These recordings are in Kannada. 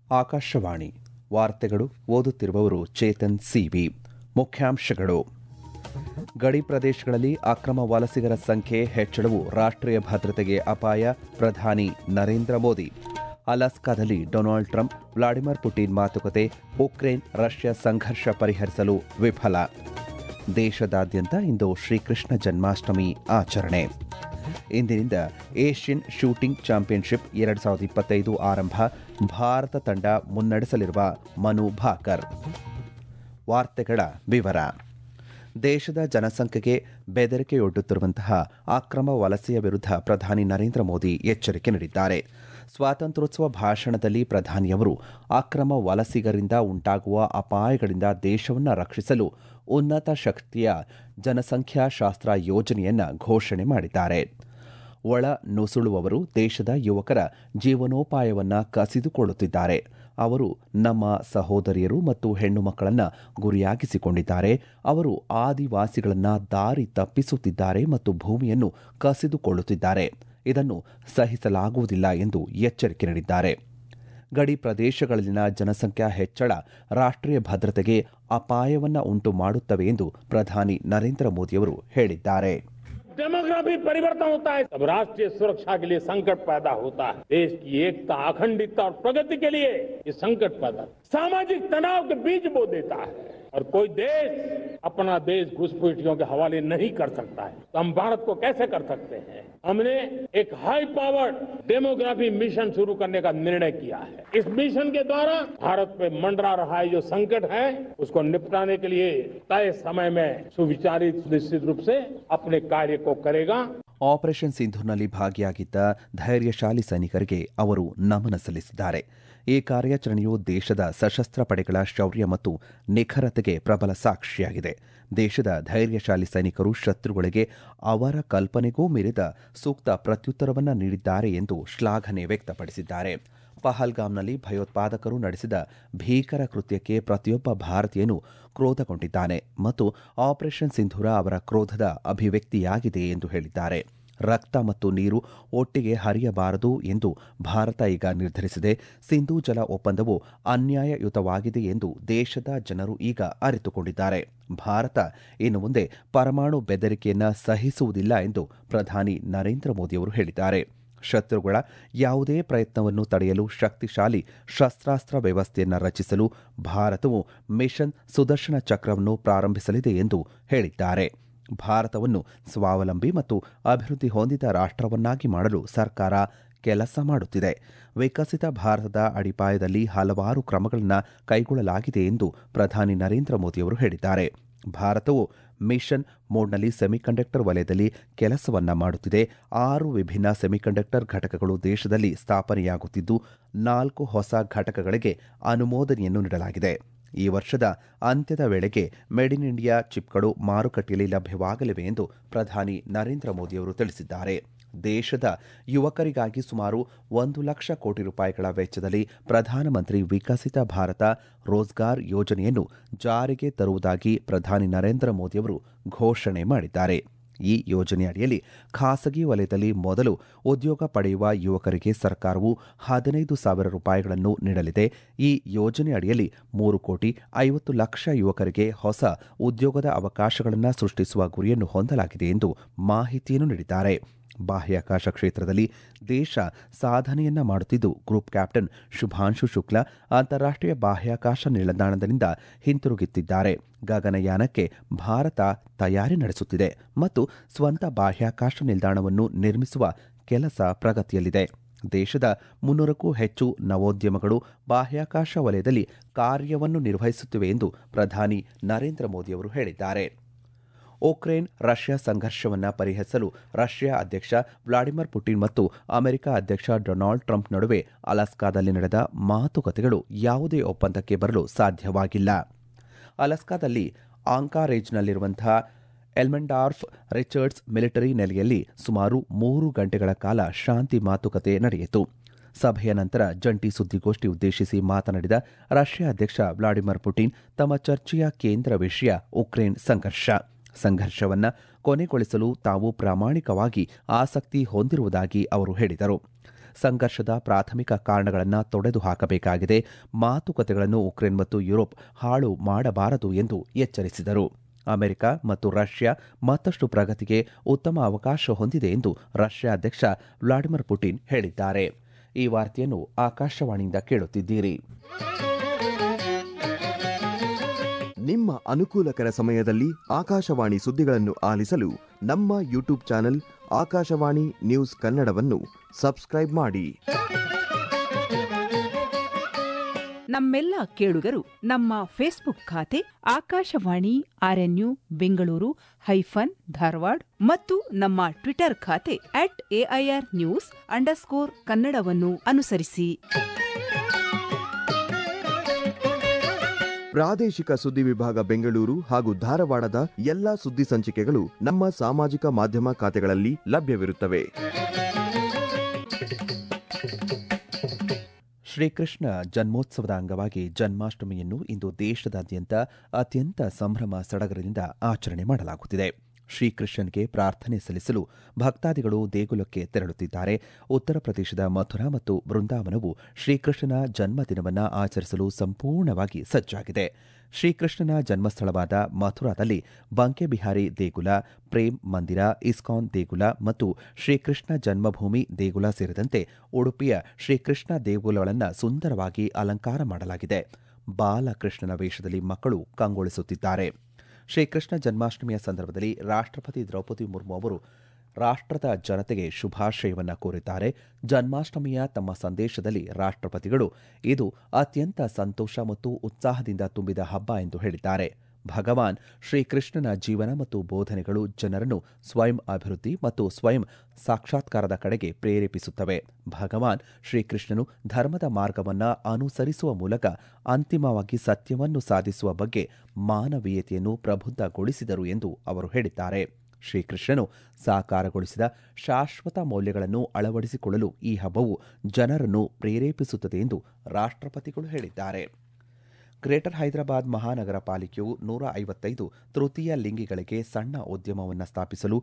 ಆಕಾಶವಾಣಿ ವಾರ್ತೆಗಳು ಓದುತ್ತಿರುವವರು ಚೇತನ್ ಸಿವಿ. ಮುಖ್ಯಾಂಶಗಳು: ಗಡಿ ಪ್ರದೇಶಗಳಲ್ಲಿ ಅಕ್ರಮ ವಲಸಿಗರ ಸಂಖ್ಯೆ ಹೆಚ್ಚಳವು ರಾಷ್ಟ್ರೀಯ ಭದ್ರತೆಗೆ ಅಪಾಯ, ಪ್ರಧಾನಿ ನರೇಂದ್ರ ಮೋದಿ. ಅಲಾಸ್ಕಾದಲ್ಲಿ ಡೊನಾಲ್ಡ್ ಟ್ರಂಪ್ ವ್ಲಾಡಿಮಿರ್ ಪುಟಿನ್ ಮಾತುಕತೆ, ಉಕ್ರೇನ್ ರಷ್ಯಾ ಸಂಘರ್ಷ ಪರಿಹರಿಸಲು ವಿಫಲ. ದೇಶದಾದ್ಯಂತ ಇಂದು ಶ್ರೀಕೃಷ್ಣ ಜನ್ಮಾಷ್ಟಮಿ ಆಚರಣೆ. ಇಂದಿನಿಂದ ಏಷ್ಯನ್ ಶೂಟಿಂಗ್ ಚಾಂಪಿಯನ್ಶಿಪ್ 2025 ಆರಂಭ. ಭಾರತ ತಂಡ ಮುನ್ನಡೆಸಲಿರುವ ಮನು ಭಾಕರ್. ವಾರ್ತೆಗಳ ವಿವರ. ದೇಶದ ಜನಸಂಖ್ಯೆಗೆ ಬೆದರಿಕೆಯೊಡ್ಡುತ್ತಿರುವಂತಹ ಅಕ್ರಮ ವಲಸೆಯ ವಿರುದ್ಧ ಪ್ರಧಾನಿ ನರೇಂದ್ರ ಮೋದಿ ಎಚ್ಚರಿಕೆ ನೀಡಿದ್ದಾರೆ. ಸ್ವಾತಂತ್ರ್ಯೋತ್ಸವ ಭಾಷಣದಲ್ಲಿ ಪ್ರಧಾನಿಯವರು ಅಕ್ರಮ ವಲಸಿಗರಿಂದ ಉಂಟಾಗುವ ಅಪಾಯಗಳಿಂದ ದೇಶವನ್ನು ರಕ್ಷಿಸಲು ಉನ್ನತ ಶಕ್ತಿಯ ಜನಸಂಖ್ಯಾಶಾಸ್ತ್ರ ಯೋಜನೆಯನ್ನು ಘೋಷಣೆ ಮಾಡಿದ್ದಾರೆ. ಒಳ ನುಸುಳುವವರು ದೇಶದ ಯುವಕರ ಜೀವನೋಪಾಯವನ್ನು ಕಸಿದುಕೊಳ್ಳುತ್ತಿದ್ದಾರೆ. ಅವರು ನಮ್ಮ ಸಹೋದರಿಯರು ಮತ್ತು ಹೆಣ್ಣು ಮಕ್ಕಳನ್ನು ಗುರಿಯಾಗಿಸಿಕೊಂಡಿದ್ದಾರೆ. ಅವರು ಆದಿವಾಸಿಗಳನ್ನು ದಾರಿ ತಪ್ಪಿಸುತ್ತಿದ್ದಾರೆ ಮತ್ತು ಭೂಮಿಯನ್ನು ಕಸಿದುಕೊಳ್ಳುತ್ತಿದ್ದಾರೆ. ಇದನ್ನು ಸಹಿಸಲಾಗುವುದಿಲ್ಲ ಎಂದು ಎಚ್ಚರಿಕೆ ನೀಡಿದ್ದಾರೆ. ಗಡಿ ಪ್ರದೇಶಗಳಲ್ಲಿನ ಜನಸಂಖ್ಯಾ ಹೆಚ್ಚಳ ರಾಷ್ಟ್ರೀಯ ಭದ್ರತೆಗೆ ಅಪಾಯವನ್ನು ಉಂಟು ಮಾಡುತ್ತವೆ ಎಂದು ಪ್ರಧಾನಿ ನರೇಂದ್ರ ಮೋದಿಯವರು ಹೇಳಿದ್ದಾರೆ. डेमोग्राफी परिवर्तन होता है तब राष्ट्रीय सुरक्षा के लिए संकट पैदा होता है. देश की एकता, अखंडता और प्रगति के लिए ये संकट पैदा, सामाजिक तनाव के बीज बो देता है और कोई देश अपना देश घुसपैठियों के हवाले नहीं कर सकता है. तो हम भारत को कैसे कर सकते हैं? हमने एक हाई पावर्ड डेमोग्राफी मिशन शुरू करने का निर्णय किया है. इस मिशन के द्वारा भारत पे मंडरा रहा है जो संकट है उसको निपटाने के लिए तय समय में सुविचारित निश्चित रूप से अपने कार्य को करेगा. ಆಪರೇಷನ್ ಸಿಂಧೂರ್ನಲ್ಲಿ ಭಾಗಿಯಾಗಿದ್ದ ಧೈರ್ಯಶಾಲಿ ಸೈನಿಕರಿಗೆ ಅವರು ನಮನ ಸಲ್ಲಿಸಿದ್ದಾರೆ. ಈ ಕಾರ್ಯಾಚರಣೆಯು ದೇಶದ ಸಶಸ್ತ್ರ ಪಡೆಗಳ ಶೌರ್ಯ ಮತ್ತು ನಿಖರತೆಗೆ ಪ್ರಬಲ ಸಾಕ್ಷಿಯಾಗಿದೆ. ದೇಶದ ಧೈರ್ಯಶಾಲಿ ಸೈನಿಕರು ಶತ್ರುಗಳಿಗೆ ಅವರ ಕಲ್ಪನೆಗೂ ಮೀರಿದ ಸೂಕ್ತ ಪ್ರತ್ಯುತ್ತರವನ್ನು ನೀಡಿದ್ದಾರೆ ಎಂದು ಶ್ಲಾಘನೆ ವ್ಯಕ್ತಪಡಿಸಿದ್ದಾರೆ. ಪಹಲ್ಗಾಮ್ನಲ್ಲಿ ಭಯೋತ್ಪಾದಕರು ನಡೆಸಿದ ಭೀಕರ ಕೃತ್ಯಕ್ಕೆ ಪ್ರತಿಯೊಬ್ಬ ಭಾರತೀಯನೂ ಕ್ರೋಧಗೊಂಡಿದ್ದಾನೆ ಮತ್ತು ಆಪರೇಷನ್ ಸಿಂಧೂರ ಅವರ ಕ್ರೋಧದ ಅಭಿವ್ಯಕ್ತಿಯಾಗಿದೆ ಎಂದು ಹೇಳಿದ್ದಾರೆ. ರಕ್ತ ಮತ್ತು ನೀರು ಒಟ್ಟಿಗೆ ಹರಿಯಬಾರದು ಎಂದು ಭಾರತ ಈಗ ನಿರ್ಧರಿಸಿದೆ. ಸಿಂಧೂ ಜಲ ಒಪ್ಪಂದವು ಅನ್ಯಾಯಯುತವಾಗಿದೆ ಎಂದು ದೇಶದ ಜನರು ಈಗ ಅರಿತುಕೊಂಡಿದ್ದಾರೆ. ಭಾರತ ಇನ್ನು ಮುಂದೆ ಪರಮಾಣು ಬೆದರಿಕೆಯನ್ನು ಸಹಿಸುವುದಿಲ್ಲ ಎಂದು ಪ್ರಧಾನಿ ನರೇಂದ್ರ ಮೋದಿಯವರು ಹೇಳಿದ್ದಾರೆ. ಶತ್ರುಗಳ ಯಾವುದೇ ಪ್ರಯತ್ನವನ್ನು ತಡೆಯಲು ಶಕ್ತಿಶಾಲಿ ಶಸ್ತ್ರಾಸ್ತ್ರ ವ್ಯವಸ್ಥೆಯನ್ನು ರಚಿಸಲು ಭಾರತವು ಮಿಷನ್ ಸುದರ್ಶನ ಚಕ್ರವನ್ನು ಪ್ರಾರಂಭಿಸಲಿದೆ ಎಂದು ಹೇಳಿದ್ದಾರೆ. ಭಾರತವನ್ನು ಸ್ವಾವಲಂಬಿ ಮತ್ತು ಅಭಿವೃದ್ಧಿ ಹೊಂದಿದ ರಾಷ್ಟ್ರವನ್ನಾಗಿ ಮಾಡಲು ಸರ್ಕಾರ ಕೆಲಸ ಮಾಡುತ್ತಿದೆ. ವಿಕಸಿತ ಭಾರತದ ಅಡಿಪಾಯದಲ್ಲಿ ಹಲವಾರು ಕ್ರಮಗಳನ್ನು ಕೈಗೊಳ್ಳಲಾಗಿದೆ ಎಂದು ಪ್ರಧಾನಿ ನರೇಂದ್ರ ಮೋದಿಯವರು ಹೇಳಿದ್ದಾರೆ. ಭಾರತವು ಮಿಷನ್ ಮೋಡ್ನಲ್ಲಿ ಸೆಮಿಕಂಡಕ್ಟರ್ ವಲಯದಲ್ಲಿ ಕೆಲಸವನ್ನ ಮಾಡುತ್ತಿದೆ. 6 ವಿಭಿನ್ನ ಸೆಮಿಕಂಡಕ್ಟರ್ ಘಟಕಗಳು ದೇಶದಲ್ಲಿ ಸ್ಥಾಪನೆಯಾಗುತ್ತಿದ್ದು 4 ಹೊಸ ಘಟಕಗಳಿಗೆ ಅನುಮೋದನೆಯನ್ನು ನೀಡಲಾಗಿದೆ. ಈ ವರ್ಷದ ಅಂತ್ಯದ ವೇಳೆಗೆ ಮೇಡ್ ಇನ್ ಇಂಡಿಯಾ ಚಿಪ್ಗಳು ಮಾರುಕಟ್ಟೆಯಲ್ಲಿ ಲಭ್ಯವಾಗಲಿವೆ ಎಂದು ಪ್ರಧಾನಿ ನರೇಂದ್ರ ಮೋದಿಯವರು ತಿಳಿಸಿದ್ದಾರೆ. ದೇಶದ ಯುವಕರಿಗಾಗಿ ಸುಮಾರು 1 ಲಕ್ಷ ಕೋಟಿ ರೂಪಾಯಿಗಳ ವೆಚ್ಚದಲ್ಲಿ ಪ್ರಧಾನಮಂತ್ರಿ ವಿಕಸಿತ ಭಾರತ ರೋಜ್ಗಾರ್ ಯೋಜನೆಯನ್ನು ಜಾರಿಗೆ ತರುವುದಾಗಿ ಪ್ರಧಾನಿ ನರೇಂದ್ರ ಮೋದಿಯವರು ಘೋಷಣೆ ಮಾಡಿದ್ದಾರೆ. ಈ ಯೋಜನೆಯಡಿಯಲ್ಲಿ ಖಾಸಗಿ ವಲಯದಲ್ಲಿ ಮೊದಲು ಉದ್ಯೋಗ ಪಡೆಯುವ ಯುವಕರಿಗೆ ಸರ್ಕಾರವು 15,000 ರೂಪಾಯಿಗಳನ್ನು ನೀಡಲಿದೆ. ಈ ಯೋಜನೆಯಡಿಯಲ್ಲಿ 3,50,00,000 ಯುವಕರಿಗೆ ಹೊಸ ಉದ್ಯೋಗದ ಅವಕಾಶಗಳನ್ನು ಸೃಷ್ಟಿಸುವ ಗುರಿಯನ್ನು ಹೊಂದಲಾಗಿದೆ ಎಂದು ಮಾಹಿತಿಯನ್ನು ನೀಡಿದ್ದಾರೆ. ಬಾಹ್ಯಾಕಾಶ ಕ್ಷೇತ್ರದಲ್ಲಿ ದೇಶ ಸಾಧನೆಯನ್ನ ಮಾಡುತ್ತಿದ್ದು ಗ್ರೂಪ್ ಕ್ಯಾಪ್ಟನ್ ಶುಭಾಂಶು ಶುಕ್ಲಾ ಅಂತಾರಾಷ್ಟ್ರೀಯ ಬಾಹ್ಯಾಕಾಶ ನಿಲ್ದಾಣದಿಂದ ಹಿಂತಿರುಗುತ್ತಿದ್ದಾರೆ. ಗಗನಯಾನಕ್ಕೆ ಭಾರತ ತಯಾರಿ ನಡೆಸುತ್ತಿದೆ ಮತ್ತು ಸ್ವಂತ ಬಾಹ್ಯಾಕಾಶ ನಿಲ್ದಾಣವನ್ನು ನಿರ್ಮಿಸುವ ಕೆಲಸ ಪ್ರಗತಿಯಲ್ಲಿದೆ. ದೇಶದ 300ಕ್ಕೂ ಹೆಚ್ಚು ನವೋದ್ಯಮಗಳು ಬಾಹ್ಯಾಕಾಶ ವಲಯದಲ್ಲಿ ಕಾರ್ಯವನ್ನು ನಿರ್ವಹಿಸುತ್ತಿವೆ ಎಂದು ಪ್ರಧಾನಿ ನರೇಂದ್ರ ಮೋದಿಯವರು ಹೇಳಿದ್ದಾರೆ. ಉಕ್ರೇನ್ ರಷ್ಯಾ ಸಂಘರ್ಷವನ್ನು ಪರಿಹರಿಸಲು ರಷ್ಯಾ ಅಧ್ಯಕ್ಷ ವ್ಲಾಡಿಮಿರ್ ಪುಟಿನ್ ಮತ್ತು ಅಮೆರಿಕ ಅಧ್ಯಕ್ಷ ಡೊನಾಲ್ಡ್ ಟ್ರಂಪ್ ನಡುವೆ ಅಲಾಸ್ಕಾದಲ್ಲಿ ನಡೆದ ಮಾತುಕತೆಗಳು ಯಾವುದೇ ಒಪ್ಪಂದಕ್ಕೆ ಬರಲು ಸಾಧ್ಯವಾಗಿಲ್ಲ. ಅಲಾಸ್ಕಾದಲ್ಲಿ ಆಂಕಾರೇಜ್ನಲ್ಲಿರುವಂತಹ ಎಲ್ಮೆಂಡಾರ್ಫ್ ರಿಚರ್ಡ್ಸ್ ಮಿಲಿಟರಿ ನೆಲೆಯಲ್ಲಿ ಸುಮಾರು 3 ಗಂಟೆಗಳ ಕಾಲ ಶಾಂತಿ ಮಾತುಕತೆ ನಡೆಯಿತು. ಸಭೆಯ ನಂತರ ಜಂಟಿ ಸುದ್ದಿಗೋಷ್ಠಿ ಉದ್ದೇಶಿಸಿ ಮಾತನಾಡಿದ ರಷ್ಯಾ ಅಧ್ಯಕ್ಷ ವ್ಲಾಡಿಮಿರ್ ಪುಟಿನ್ ತಮ್ಮ ಚರ್ಚೆಯ ಕೇಂದ್ರ ವಿಷಯ ಉಕ್ರೇನ್ ಸಂಘರ್ಷವನ್ನು ಕೊನೆಗೊಳಿಸಲು ತಾವು ಪ್ರಾಮಾಣಿಕವಾಗಿ ಆಸಕ್ತಿ ಹೊಂದಿರುವುದಾಗಿ ಅವರು ಹೇಳಿದರು. ಸಂಘರ್ಷದ ಪ್ರಾಥಮಿಕ ಕಾರಣಗಳನ್ನು ತೊಡೆದು ಹಾಕಬೇಕಾಗಿದೆ. ಮಾತುಕತೆಗಳನ್ನು ಉಕ್ರೇನ್ ಮತ್ತು ಯುರೋಪ್ ಹಾಳು ಮಾಡಬಾರದು ಎಂದು ಎಚ್ಚರಿಸಿದರು. ಅಮೆರಿಕ ಮತ್ತು ರಷ್ಯಾ ಮತ್ತಷ್ಟು ಪ್ರಗತಿಗೆ ಉತ್ತಮ ಅವಕಾಶ ಹೊಂದಿದೆ ಎಂದು ರಷ್ಯಾ ಅಧ್ಯಕ್ಷ ವ್ಲಾಡಿಮಿರ್ ಪುಟಿನ್ ಹೇಳಿದ್ದಾರೆ. ಈ ವಾರ್ತೆಯನ್ನು ಆಕಾಶವಾಣಿಯಿಂದ ಕೇಳುತ್ತಿದ್ದೀರಿ. ನಿಮ್ಮ ಅನುಕೂಲಕರ ಸಮಯದಲ್ಲಿ ಆಕಾಶವಾಣಿ ಸುದ್ದಿಗಳನ್ನು ಆಲಿಸಲು ನಮ್ಮ ಯೂಟ್ಯೂಬ್ ಚಾನೆಲ್ ಆಕಾಶವಾಣಿ ನ್ಯೂಸ್ ಕನ್ನಡವನ್ನು ಸಬ್ಸ್ಕ್ರೈಬ್ ಮಾಡಿ. ನಮ್ಮೆಲ್ಲ ಕೇಳುಗರು ನಮ್ಮ ಫೇಸ್ಬುಕ್ ಖಾತೆ ಆಕಾಶವಾಣಿ ಆರ್ಎನ್ಯು ಬೆಂಗಳೂರು ಧಾರವಾಡ ಮತ್ತು ನಮ್ಮ ಟ್ವಿಟರ್ ಖಾತೆ @AIR_news_ ಕನ್ನಡವನ್ನು ಅನುಸರಿಸಿ. ಪ್ರಾದೇಶಿಕ ಸುದ್ದಿ ವಿಭಾಗ ಬೆಂಗಳೂರು ಹಾಗೂ ಧಾರವಾಡದ ಎಲ್ಲಾ ಸುದ್ದಿ ಸಂಚಿಕೆಗಳು ನಮ್ಮ ಸಾಮಾಜಿಕ ಮಾಧ್ಯಮ ಖಾತೆಗಳಲ್ಲಿ ಲಭ್ಯವಿರುತ್ತವೆ. ಶ್ರೀಕೃಷ್ಣ ಜನ್ಮೋತ್ಸವದ ಅಂಗವಾಗಿ ಜನ್ಮಾಷ್ಟಮಿಯನ್ನು ಇಂದು ದೇಶದಾದ್ಯಂತ ಅತ್ಯಂತ ಸಂಭ್ರಮ ಸಡಗರದಿಂದ ಆಚರಣೆ ಮಾಡಲಾಗುತ್ತಿದೆ. ಶ್ರೀಕೃಷ್ಣನ್ಗೆ ಪ್ರಾರ್ಥನೆ ಸಲ್ಲಿಸಲು ಭಕ್ತಾದಿಗಳು ದೇಗುಲಕ್ಕೆ ತೆರಳುತ್ತಿದ್ದಾರೆ. ಉತ್ತರ ಪ್ರದೇಶದ ಮಥುರಾ ಮತ್ತು ಬೃಂದಾವನವು ಶ್ರೀಕೃಷ್ಣನ ಜನ್ಮದಿನವನ್ನು ಆಚರಿಸಲು ಸಂಪೂರ್ಣವಾಗಿ ಸಜ್ಜಾಗಿದೆ. ಶ್ರೀಕೃಷ್ಣನ ಜನ್ಮಸ್ಥಳವಾದ ಮಥುರಾದಲ್ಲಿ ಬಂಕೆಬಿಹಾರಿ ದೇಗುಲ, ಪ್ರೇಮ್ ಮಂದಿರ, ಇಸ್ಕಾನ್ ದೇಗುಲ ಮತ್ತು ಶ್ರೀಕೃಷ್ಣ ಜನ್ಮಭೂಮಿ ದೇಗುಲ ಸೇರಿದಂತೆ ಉಡುಪಿಯ ಶ್ರೀಕೃಷ್ಣ ದೇಗುಲಗಳನ್ನು ಸುಂದರವಾಗಿ ಅಲಂಕಾರ ಮಾಡಲಾಗಿದೆ. ಬಾಲಕೃಷ್ಣನ ವೇಷದಲ್ಲಿ ಮಕ್ಕಳು ಕಂಗೊಳಿಸುತ್ತಿದ್ದಾರೆ. ಶ್ರೀಕೃಷ್ಣ ಜನ್ಮಾಷ್ಟಮಿಯ ಸಂದರ್ಭದಲ್ಲಿ ರಾಷ್ಟ್ರಪತಿ ದ್ರೌಪದಿ ಮುರ್ಮು ಅವರು ರಾಷ್ಟ್ರದ ಜನತೆಗೆ ಶುಭಾಶಯವನ್ನು ಕೋರಿದ್ದಾರೆ. ಜನ್ಮಾಷ್ಟಮಿಯ ತಮ್ಮ ಸಂದೇಶದಲ್ಲಿ ರಾಷ್ಟ್ರಪತಿಗಳು ಇದು ಅತ್ಯಂತ ಸಂತೋಷ ಮತ್ತು ಉತ್ಸಾಹದಿಂದ ತುಂಬಿದ ಹಬ್ಬ ಎಂದು ಹೇಳಿದ್ದಾರೆ. ಭಗವಾನ್ ಶ್ರೀಕೃಷ್ಣನ ಜೀವನ ಮತ್ತು ಬೋಧನೆಗಳು ಜನರನ್ನು ಸ್ವಯಂ ಅಭಿವೃದ್ಧಿ ಮತ್ತು ಸ್ವಯಂ ಸಾಕ್ಷಾತ್ಕಾರದ ಕಡೆಗೆ ಪ್ರೇರೇಪಿಸುತ್ತವೆ. ಭಗವಾನ್ ಶ್ರೀಕೃಷ್ಣನು ಧರ್ಮದ ಮಾರ್ಗವನ್ನು ಅನುಸರಿಸುವ ಮೂಲಕ ಅಂತಿಮವಾಗಿ ಸತ್ಯವನ್ನು ಸಾಧಿಸುವ ಬಗ್ಗೆ ಮಾನವೀಯತೆಯನ್ನು ಪ್ರಬುದ್ಧಗೊಳಿಸಿದರು ಎಂದು ಅವರು ಹೇಳಿದ್ದಾರೆ. ಶ್ರೀಕೃಷ್ಣನು ಸಾಕಾರಗೊಳಿಸಿದ ಶಾಶ್ವತ ಮೌಲ್ಯಗಳನ್ನು ಅಳವಡಿಸಿಕೊಳ್ಳಲು ಈ ಹಬ್ಬವು ಜನರನ್ನು ಪ್ರೇರೇಪಿಸುತ್ತದೆ ಎಂದು ರಾಷ್ಟ್ರಪತಿಗಳು ಹೇಳಿದ್ದಾರೆ. ಗ್ರೇಟರ್ ಹೈದರಾಬಾದ್ ಮಹಾನಗರ ಪಾಲಿಕೆಯು 155 ತೃತೀಯ ಲಿಂಗಿಗಳಿಗೆ ಸಣ್ಣ ಉದ್ಯಮವನ್ನು ಸ್ಥಾಪಿಸಲು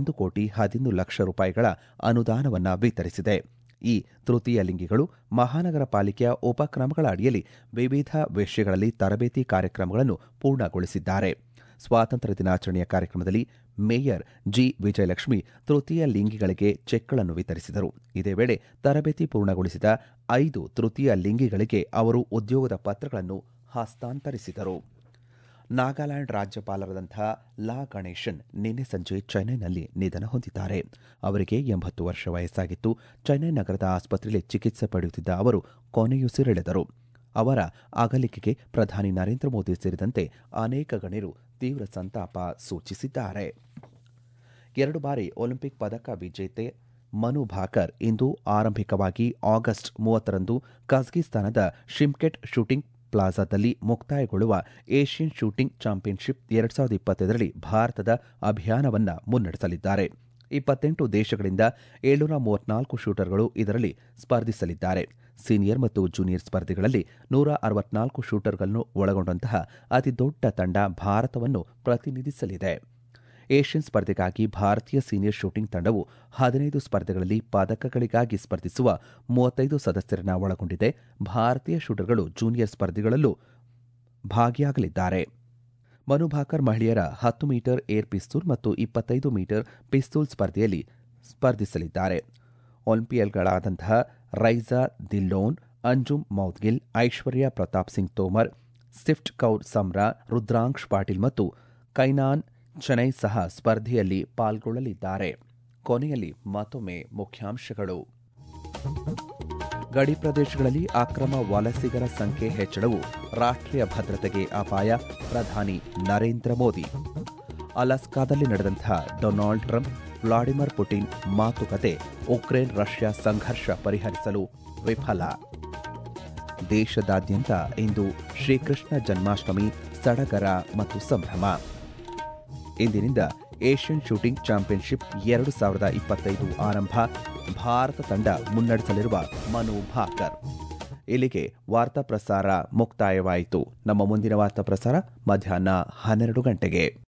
1,11,00,000 ರೂಪಾಯಿಗಳ ಅನುದಾನವನ್ನು ವಿತರಿಸಿದೆ. ಈ ತೃತೀಯ ಲಿಂಗಿಗಳು ಮಹಾನಗರ ಪಾಲಿಕೆಯ ಉಪಕ್ರಮಗಳ ಅಡಿಯಲ್ಲಿ ವಿವಿಧ ವಿಷಯಗಳಲ್ಲಿ ತರಬೇತಿ ಕಾರ್ಯಕ್ರಮಗಳನ್ನು ಪೂರ್ಣಗೊಳಿಸಿದ್ದಾರೆ. ಸ್ವಾತಂತ್ರ್ಯ ದಿನಾಚರಣೆಯ ಕಾರ್ಯಕ್ರಮದಲ್ಲಿ ಮೇಯರ್ ಜಿ ವಿಜಯಲಕ್ಷ್ಮಿ ತೃತೀಯ ಲಿಂಗಿಗಳಿಗೆ ಚೆಕ್ಗಳನ್ನು ವಿತರಿಸಿದರು. ಇದೇ ವೇಳೆ ತರಬೇತಿ ಪೂರ್ಣಗೊಳಿಸಿದ 5 ತೃತೀಯ ಲಿಂಗಿಗಳಿಗೆ ಅವರು ಉದ್ಯೋಗದ ಪತ್ರಗಳನ್ನು ಹಸ್ತಾಂತರಿಸಿದರು. ನಾಗಾಲ್ಯಾಂಡ್ ರಾಜ್ಯಪಾಲರಾದಂತಹ ಲಾ ಗಣೇಶನ್ ನಿನ್ನೆ ಸಂಜೆ ಚೆನ್ನೈನಲ್ಲಿ ನಿಧನ ಹೊಂದಿದ್ದಾರೆ. ಅವರಿಗೆ 80 ವರ್ಷ ವಯಸ್ಸಾಗಿತ್ತು. ಚೆನ್ನೈ ನಗರದ ಆಸ್ಪತ್ರೆಯಲ್ಲಿ ಚಿಕಿತ್ಸೆ ಪಡೆಯುತ್ತಿದ್ದ ಅವರು ಕೊನೆಯುಸಿರೆಳೆದರು. ಅವರ ಅಗಲಿಕೆಗೆ ಪ್ರಧಾನಿ ನರೇಂದ್ರ ಮೋದಿ ಸೇರಿದಂತೆ ಅನೇಕ ಗಣ್ಯರು ತೀವ್ರ ಸಂತಾಪ ಸೂಚಿಸಿದ್ದಾರೆ. 2 ಬಾರಿ ಒಲಿಂಪಿಕ್ ಪದಕ ವಿಜೇತೆ ಮನು ಭಾಕರ್ ಇಂದು ಆರಂಭಿಕವಾಗಿ ಆಗಸ್ಟ್ 30ರಂದು ಕಜಕಿಸ್ತಾನದ ಶಿಮ್ಕೆಟ್ ಶೂಟಿಂಗ್ ಪ್ಲಾಜಾದಲ್ಲಿ ಮುಕ್ತಾಯಗೊಳ್ಳುವ ಏಷ್ಯನ್ ಶೂಟಿಂಗ್ ಚಾಂಪಿಯನ್ಶಿಪ್ 2025ರಲ್ಲಿ ಭಾರತದ ಅಭಿಯಾನವನ್ನು ಮುನ್ನಡೆಸಲಿದ್ದಾರೆ. 28 ದೇಶಗಳಿಂದ 734 ಶೂಟರ್ಗಳು ಇದರಲ್ಲಿ ಸ್ಪರ್ಧಿಸಲಿದ್ದಾರೆ. ಸೀನಿಯರ್ ಮತ್ತು ಜೂನಿಯರ್ ಸ್ಪರ್ಧೆಗಳಲ್ಲಿ 164 ಶೂಟರ್ಗಳನ್ನು ಒಳಗೊಂಡಂತಹ ಅತಿದೊಡ್ಡ ತಂಡ ಭಾರತವನ್ನು ಪ್ರತಿನಿಧಿಸಲಿದೆ. ಏಷ್ಯನ್ ಸ್ಪರ್ಧೆಗಾಗಿ ಭಾರತೀಯ ಸೀನಿಯರ್ ಶೂಟಿಂಗ್ ತಂಡವು 15 ಸ್ಪರ್ಧೆಗಳಲ್ಲಿ ಪದಕಗಳಿಗಾಗಿ ಸ್ಪರ್ಧಿಸುವ 35 ಸದಸ್ಯರನ್ನು ಒಳಗೊಂಡಿದೆ. ಭಾರತೀಯ ಶೂಟರ್ಗಳು ಜೂನಿಯರ್ ಸ್ಪರ್ಧೆಗಳಲ್ಲೂ ಭಾಗಿಯಾಗಲಿದ್ದಾರೆ. ಮನು ಭಾಕರ್ ಮಹಿಳೆಯರ 10 ಮೀಟರ್ ಏರ್ ಪಿಸ್ತೂಲ್ ಮತ್ತು 25 ಮೀಟರ್ ಪಿಸ್ತೂಲ್ ಸ್ಪರ್ಧೆಯಲ್ಲಿ ಸ್ಪರ್ಧಿಸಲಿದ್ದಾರೆ. ಒಲಿಂಪಿಯನ್ಗಳಾದಂತಹ ರೈಜಾ ದಿಲ್ಲೋನ್, ಅಂಜುಮ್ ಮೌದ್ಗಿಲ್, ಐಶ್ವರ್ಯ ಪ್ರತಾಪ್ ಸಿಂಗ್ ತೋಮರ್, ಸ್ಟಿಫ್ಟ್ ಕೌರ್ ಸಮ್ರಾ, ರುದ್ರಾಂಶ್ ಪಾಟೀಲ್ ಮತ್ತು ಕೈನಾನ್ ಚೆನ್ನೈ ಸಹ ಸ್ಪರ್ಧೆಯಲ್ಲಿ ಪಾಲ್ಗೊಳ್ಳಲಿದ್ದಾರೆ. ಕೊನೆಯಲ್ಲಿ ಮತ್ತೊಮ್ಮೆ ಮುಖ್ಯಾಂಶಗಳು. ಗಡಿ ಪ್ರದೇಶಗಳಲ್ಲಿ ಅಕ್ರಮ ವಲಸಿಗರ ಸಂಖ್ಯೆ ಹೆಚ್ಚಳವು ರಾಷ್ಟ್ರೀಯ ಭದ್ರತೆಗೆ ಅಪಾಯ, ಪ್ರಧಾನಿ ನರೇಂದ್ರ ಮೋದಿ. ಅಲಾಸ್ಕಾದಲ್ಲಿ ನಡೆದಂತಹ ಡೊನಾಲ್ಡ್ ಟ್ರಂಪ್ ವ್ಲಾಡಿಮಿರ್ ಪುಟಿನ್ ಮಾತುಕತೆ, ಉಕ್ರೇನ್ ರಷ್ಯಾ ಸಂಘರ್ಷ ಪರಿಹರಿಸಲು ವಿಫಲ. ದೇಶದಾದ್ಯಂತ ಇಂದು ಶ್ರೀಕೃಷ್ಣ ಜನ್ಮಾಷ್ಟಮಿ ಸಡಗರ ಮತ್ತು ಸಂಭ್ರಮ. ಇಂದಿನಿಂದ ಏಷ್ಯನ್ ಶೂಟಿಂಗ್ ಚಾಂಪಿಯನ್ಶಿಪ್ 2025 ಆರಂಭ. ಭಾರತ ತಂಡ ಮುನ್ನಡೆಸಲಿರುವ ಮನು ಭಾಕರ್. ಇಲ್ಲಿಗೆ ವಾರ್ತಾ ಪ್ರಸಾರ ಮುಕ್ತಾಯವಾಯಿತು. ನಮ್ಮ ಮುಂದಿನ ವಾರ್ತಾ ಪ್ರಸಾರ ಮಧ್ಯಾಹ್ನ 12 ಗಂಟೆಗೆ.